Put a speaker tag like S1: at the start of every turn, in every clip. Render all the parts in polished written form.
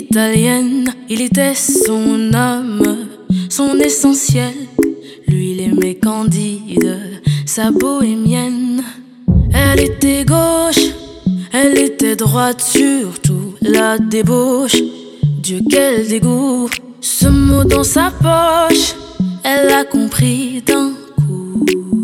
S1: italienne, il était son âme, son essentiel. Lui, il aimait Candide, sa bohémienne. Elle était gauche, elle était droite, surtout la débauche. Dieu, quel dégoût, ce mot dans sa poche, elle l'a compris d'un coup.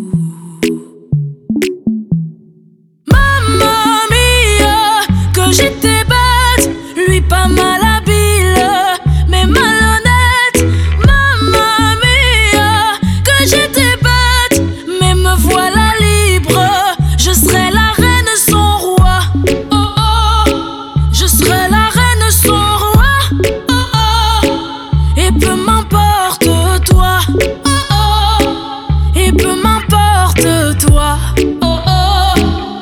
S1: Mamma mia, que j'étais bête, lui pas mal habile, mais malhonnête. Mamma mia, que j'étais bête, mais me voilà libre. Je serai la reine, son roi. Oh oh, je serai la reine, son roi. Oh oh, et peu m'importe toi. Oh oh, et peu m'importe toi. Oh oh.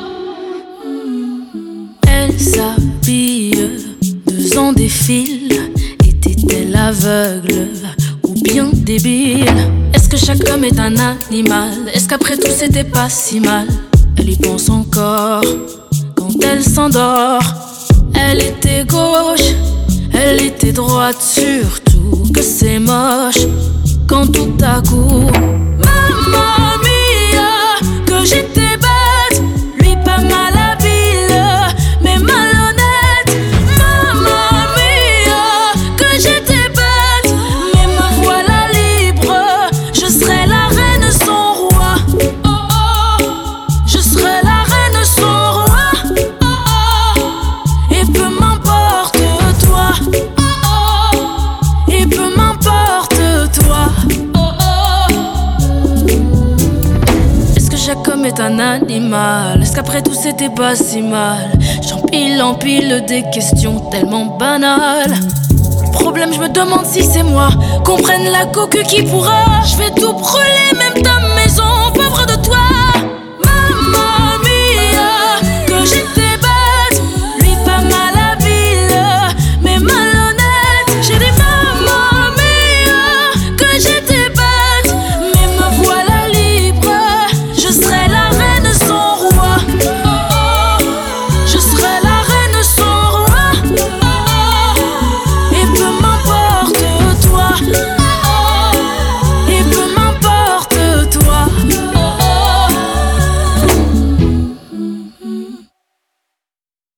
S1: Elle s'habille, 2 ans défilent. Était-elle aveugle ou bien débile? Est-ce que chaque homme est un animal? Est-ce qu'après tout c'était pas si mal? Elle y pense encore quand elle s'endort. Elle était gauche, elle était droite, surtout que c'est moche quand tout à coup, mamma mia, que j'étais bête, lui pas mal habile, mais malhonnête. Mamma mia, que j'étais bête, mais me voilà libre. Je serai la reine, son roi. Oh oh, je serai la reine, son roi. Oh oh, et peu m'importe toi. Oh oh, et peu m'importe toi. Oh oh. Est-ce que chaque homme est un animal? Est-ce qu'après tout c'était pas si mal? J'empile en pile des questions tellement banales. Problème, je me demande si c'est moi. Qu'on prenne la coque qui pourra. Je vais tout brûler, même ta